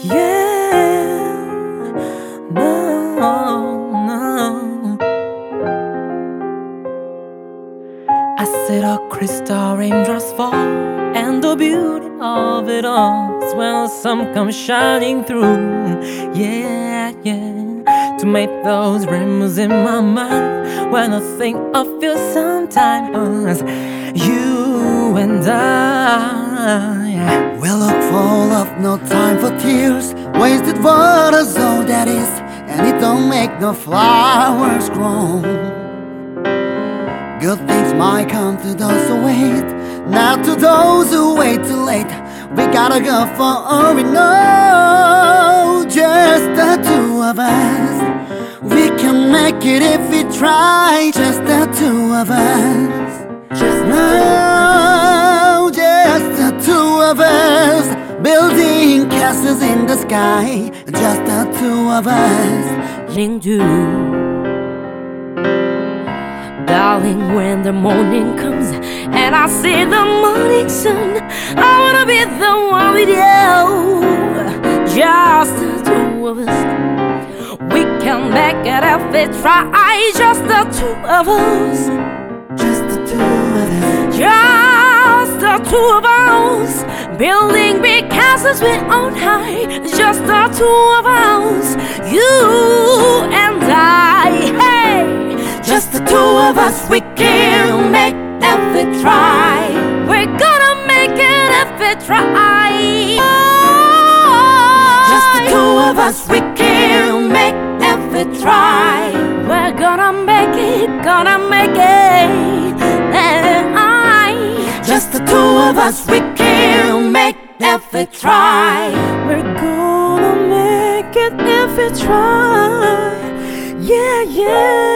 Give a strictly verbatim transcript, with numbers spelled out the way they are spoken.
Yeah, no, no. I said our crystal raindrops fall, and the beauty of it all is when the sun comes shining through. Yeah, yeah. To make those rainbows in my mind when I think of you sometimes. You and I will look full of no time for tears. Wasted water's all that is, and it don't make no flowers grow. Good things might come to those who wait, not to those who wait too late. We gotta go for all we know. Just the two of us, we can make it if we try. Just the two of us. Just now, just the two of us, building castles in the sky. Just the two of us. You, darling, when the morning comes and I see the morning sun, I wanna be the one with you. Just the two of us, we can make it if we try. Just the two of us. Just the two of us. Just the two of us, building big castles we own high. Just the two of us, you and I. Hey, just the two of us, we can make if we try. We're gonna make it if we try. Just the two of us, we can make if we try. We're gonna make it, gonna make it. And I, just the two of us, we can make if we try. We're gonna make it if we try. Yeah, yeah.